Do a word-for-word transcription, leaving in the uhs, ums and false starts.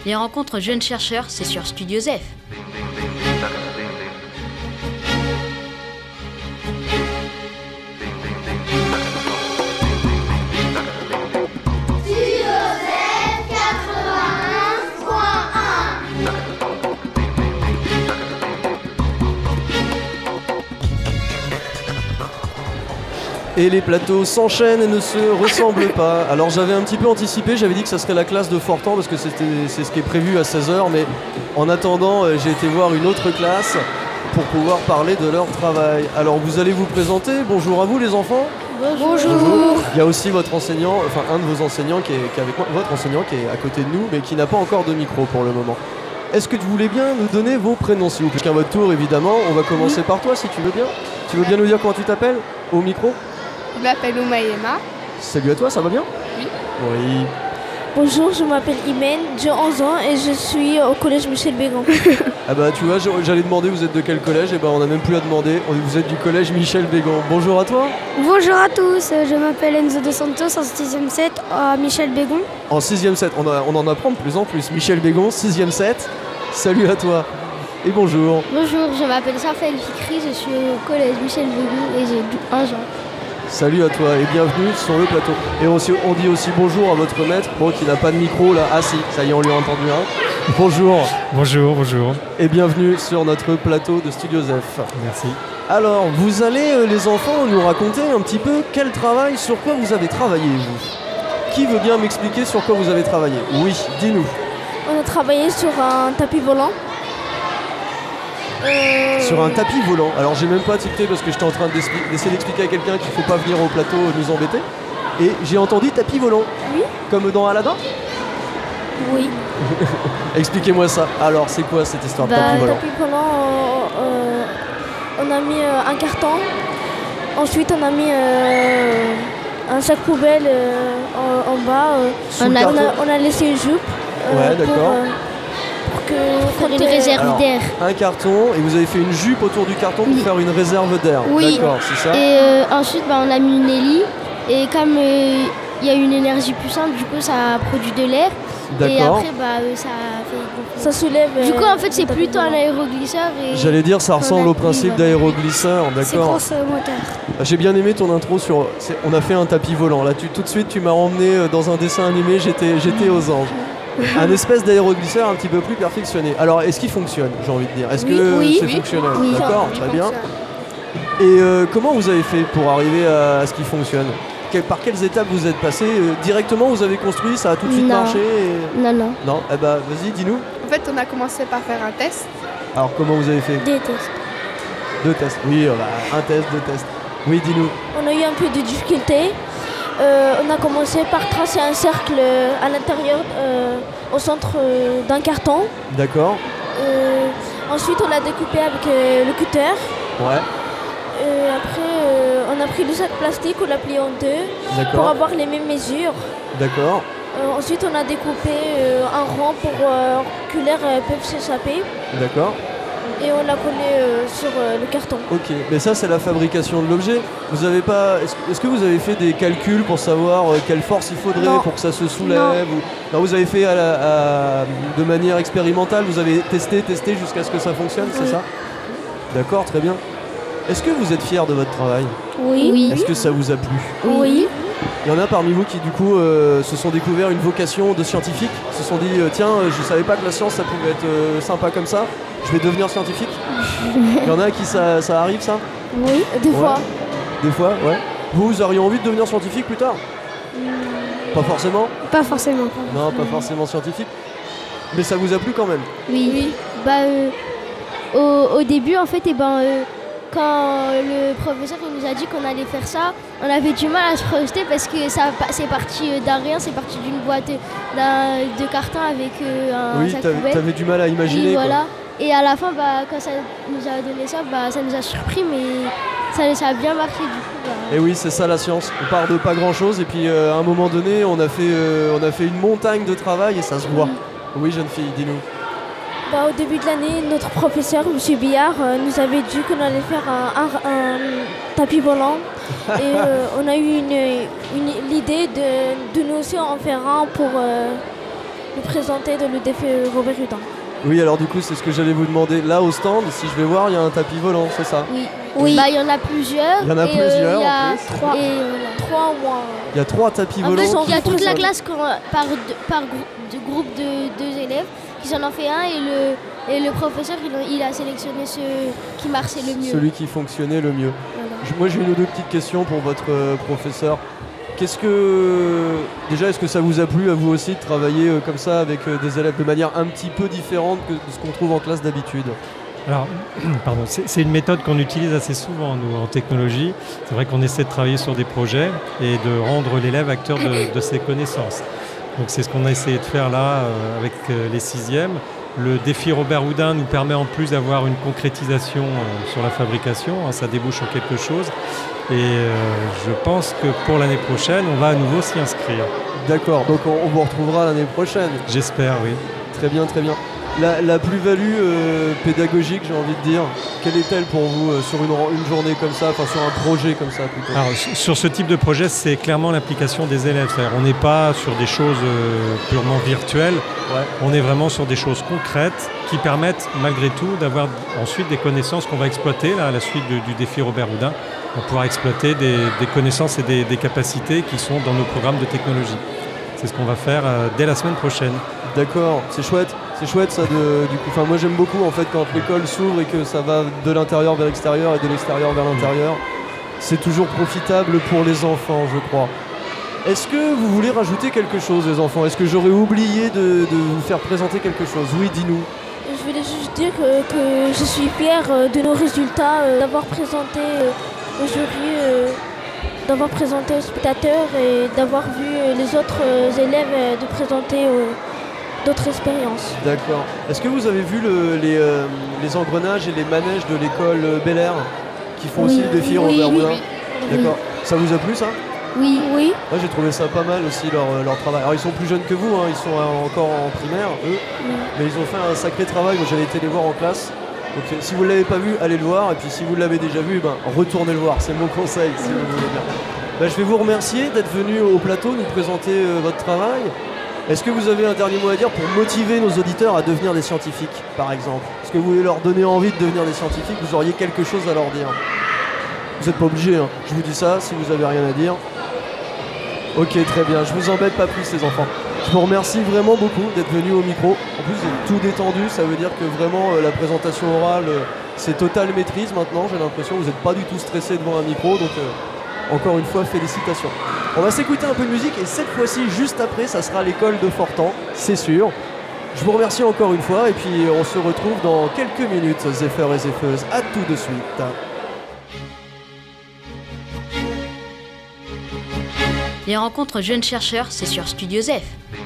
Les rencontres jeunes chercheurs, c'est sur Studio Zef. Et les plateaux s'enchaînent et ne se ressemblent pas. Alors j'avais un petit peu anticipé, j'avais dit que ça serait la classe de Fortan parce que c'était, c'est ce qui est prévu à seize heures, mais en attendant, j'ai été voir une autre classe pour pouvoir parler de leur travail. Alors vous allez vous présenter, bonjour à vous les enfants. Bonjour. Bonjour. Il y a aussi votre enseignant, enfin un de vos enseignants qui est, qui est avec moi, votre enseignant qui est à côté de nous, mais qui n'a pas encore de micro pour le moment. Est-ce que vous voulez bien nous donner vos prénoms s'il vous plaît? À votre tour évidemment, on va commencer par toi si tu veux bien. Tu veux bien nous dire comment tu t'appelles au micro? Je m'appelle Oumaïema. Salut à toi, ça va bien? Oui. Oui. Bonjour, je m'appelle Imen, j'ai onze ans et je suis au collège Michel Bégon. Ah bah tu vois, j'allais demander vous êtes de quel collège, et bah on n'a même plus à demander, vous êtes du collège Michel Bégon. Bonjour à toi. Bonjour à tous, je m'appelle Enzo De Santos en sixième sept à Michel Bégon. En sixième sept, on, a, on en apprend de plus en plus. Michel Bégon, sixième sept, salut à toi. Et bonjour. Bonjour, je m'appelle Raphaël Fikri, je suis au collège Michel Bégon et j'ai onze ans. Salut à toi et bienvenue sur le plateau. Et on, on dit aussi bonjour à votre maître, bon, qui n'a pas de micro là. Ah si, ça y est, on lui a entendu un. Bonjour. Bonjour, bonjour. Et bienvenue sur notre plateau de Studio Zef. Merci. Alors, vous allez, euh, les enfants, nous raconter un petit peu quel travail, sur quoi vous avez travaillé, vous. Qui veut bien m'expliquer sur quoi vous avez travaillé? Oui, dis-nous. On a travaillé sur un tapis volant. Euh... Sur un tapis volant. Alors j'ai même pas tilté parce que j'étais en train d'essayer d'expliquer à quelqu'un qu'il faut pas venir au plateau nous embêter. Et j'ai entendu tapis volant. Oui. Comme dans Aladdin. Oui. Expliquez-moi ça. Alors c'est quoi cette histoire bah, de tapis volant? Tapis volant, euh, euh, on a mis euh, un carton. Ensuite on a mis euh, un sac poubelle euh, en, en bas. Euh, on, a, on, a, on a laissé une jupe. Euh, ouais, d'accord. Euh, pour faire une réserve Alors, d'air. Un carton, et vous avez fait une jupe autour du carton pour oui. faire une réserve d'air. Oui. D'accord, c'est ça. Et euh, ensuite, bah, on a mis une hélie. Et comme il euh, y a une énergie puissante, du coup, ça produit de l'air. D'accord. Et après, bah, euh, ça fait... Ça soulève... Du coup, en fait, c'est plutôt un aéroglisseur. Et... J'allais dire, ça ressemble au principe d'aéroglisseur, d'accord. C'est grosse moteur. J'ai bien aimé ton intro sur... On a fait un tapis volant. Là, tu, tout de suite, tu m'as emmené dans un dessin animé, j'étais, j'étais aux anges. Un espèce d'aéroglisseur un petit peu plus perfectionné. Alors, est-ce qu'il fonctionne, j'ai envie de dire? Est-ce oui, que oui, c'est oui. fonctionnel? Oui. D'accord, Oui, très bien. Et euh, comment vous avez fait pour arriver à, à ce qui fonctionne? Quel, Par quelles étapes vous êtes passé? euh, Directement, vous avez construit, ça a tout de suite non. marché et... Non, non. Non, eh ben, vas-y, dis-nous. En fait, on a commencé par faire un test. Alors, comment vous avez fait? Des tests. Deux tests. Oui, euh, bah, un test, deux tests. Oui, dis-nous. On a eu un peu de difficulté. Euh, on a commencé par tracer un cercle à l'intérieur, euh, au centre euh, d'un carton. D'accord. Euh, ensuite, on l'a découpé avec euh, le cutter. Ouais. Euh, après, euh, on a pris le sac plastique, on l'a plié en deux pour avoir les mêmes mesures. D'accord. Euh, ensuite, on a découpé euh, un rond pour euh, que l'air euh, puisse s'échapper. D'accord. Et on l'a collé euh, sur euh, le carton. Ok, mais ça c'est la fabrication de l'objet. Vous avez pas, est-ce, est-ce que vous avez fait des calculs pour savoir euh, quelle force il faudrait non. pour que ça se soulève non. Ou... non, vous avez fait à la, à, de manière expérimentale. Vous avez testé, testé jusqu'à ce que ça fonctionne, oui. C'est ça? D'accord, très bien. Est-ce que vous êtes fiers de votre travail? Oui. oui. Est-ce que ça vous a plu? Oui. Il y en a parmi vous qui du coup euh, se sont découverts une vocation de scientifique, se sont dit euh, tiens, euh, je savais pas que la science ça pouvait être euh, sympa comme ça, je vais devenir scientifique. Il y en a qui ça, ça arrive ça? Oui, des ouais. fois. Des fois, ouais. Vous, vous auriez envie de devenir scientifique plus tard? mmh. Pas forcément? Pas forcément. Non, pas forcément scientifique. Mais ça vous a plu quand même? Oui. oui. Bah, euh, au, au début en fait, et ben. Euh, Quand le professeur il nous a dit qu'on allait faire ça, on avait du mal à se projeter parce que ça, c'est parti d'un rien, c'est parti d'une boîte d'un, de carton avec euh, un oui, sac Oui, poubelle. t'avais du mal à imaginer. Et, quoi. voilà. Et à la fin, bah, quand ça nous a donné ça, bah, ça nous a surpris, mais ça, ça a bien marché du coup. Bah... Et oui, c'est ça la science. On part de pas grand-chose et puis euh, à un moment donné, on a, fait, euh, on a fait une montagne de travail et ça se voit. Oui, oui jeune fille, dis-nous. Bah, au début de l'année, notre professeur, M. Billard, euh, nous avait dit qu'on allait faire un, un, un tapis volant. Et euh, on a eu une, une, l'idée de, de nous aussi en faire un pour, euh, nous présenter de le défi Robert Houdin. Oui, alors du coup, c'est ce que j'allais vous demander. Là, au stand, si je vais voir, il y a un tapis volant, c'est ça? Oui. Oui. Bah, il y en a plusieurs. Il y en a et, plusieurs, euh, il y a en plus. Trois. et voilà. Trois ou moins. Il y a trois tapis En volants. fait, il y a qui toute la fonctionnent. classe qu'on- par, deux- par grou- de groupe de deux élèves qui en ont fait un et le, et le professeur il, a- il a sélectionné ceux qui marchaient le mieux. Celui qui fonctionnait le mieux. Voilà. Je- Moi, j'ai une ou deux petites questions pour votre euh, professeur. Qu'est-ce que... Déjà, est-ce que ça vous a plu à vous aussi de travailler euh, comme ça avec euh, des élèves de manière un petit peu différente que de ce qu'on trouve en classe d'habitude? Alors, pardon, c'est c'est une méthode qu'on utilise assez souvent, nous, en technologie. C'est vrai qu'on essaie de travailler sur des projets et de rendre l'élève acteur de, de ses connaissances. Donc c'est ce qu'on a essayé de faire là euh, avec euh, les sixièmes. Le défi Robert Houdin nous permet en plus d'avoir une concrétisation euh, sur la fabrication, hein, ça débouche sur quelque chose. Et euh, je pense que pour l'année prochaine, on va à nouveau s'y inscrire. D'accord, donc on, on vous retrouvera l'année prochaine. J'espère, oui. Très bien, très bien. La, la plus-value euh, pédagogique, j'ai envie de dire, quelle est-elle pour vous euh, sur une, une journée comme ça, enfin sur un projet comme ça plutôt? Alors, sur ce type de projet, c'est clairement l'implication des élèves. C'est-à-dire, on n'est pas sur des choses euh, purement virtuelles, Ouais. on est vraiment sur des choses concrètes qui permettent malgré tout d'avoir ensuite des connaissances qu'on va exploiter là, à la suite de- du défi Robert Houdin. On va pouvoir exploiter des, des connaissances et des, des capacités qui sont dans nos programmes de technologie. C'est ce qu'on va faire euh, dès la semaine prochaine. D'accord, c'est chouette, c'est chouette ça de, du coup. Enfin, moi j'aime beaucoup en fait quand l'école s'ouvre et que ça va de l'intérieur vers l'extérieur et de l'extérieur vers l'intérieur. C'est toujours profitable pour les enfants, je crois. Est-ce que vous voulez rajouter quelque chose, les enfants? Est-ce que j'aurais oublié de, de vous faire présenter quelque chose? Oui, dis-nous. Je voulais juste dire que, que je suis fière euh, de nos résultats, euh, d'avoir présenté euh, au jury, euh, d'avoir présenté aux spectateurs et d'avoir vu euh, les autres euh, élèves euh, de présenter euh, d'autres expériences. D'accord. Est-ce que vous avez vu le- les, euh, les engrenages et les manèges de l'école euh, Bel Air qui font aussi le défi Oui, Robert oui, Houdin? oui. D'accord. Ça vous a plu ça? Oui. Oui, Moi j'ai trouvé ça pas mal aussi leur, euh, leur travail. Alors ils sont plus jeunes que vous, hein, ils sont euh, encore en primaire eux, mais ils ont fait un sacré travail. Moi j'avais été les voir en classe. Donc euh, si vous ne l'avez pas vu, allez le voir. Et puis si vous l'avez déjà vu, ben, retournez le voir. C'est mon conseil si vous voulez bien. Ben, je vais vous remercier d'être venu au plateau nous présenter euh, votre travail. Est-ce que vous avez un dernier mot à dire pour motiver nos auditeurs à devenir des scientifiques, par exemple? Est-ce que vous voulez leur donner envie de devenir des scientifiques? Vous auriez quelque chose à leur dire? Vous n'êtes pas obligé, hein. Je vous dis ça si vous avez rien à dire. Ok, très bien. Je vous embête pas plus, les enfants. Je vous remercie vraiment beaucoup d'être venus au micro. En plus, vous êtes tout détendu. Ça veut dire que vraiment, euh, la présentation orale, euh, c'est totale maîtrise maintenant. J'ai l'impression que vous n'êtes pas du tout stressé devant un micro. Donc, euh, encore une fois, félicitations. On va s'écouter un peu de musique et cette fois-ci, juste après, ça sera l'école de Fortan, c'est sûr. Je vous remercie encore une fois et puis on se retrouve dans quelques minutes, Zéphyr et Zépheuses. À tout de suite. Les rencontres jeunes chercheurs, c'est sur Studio Zeph.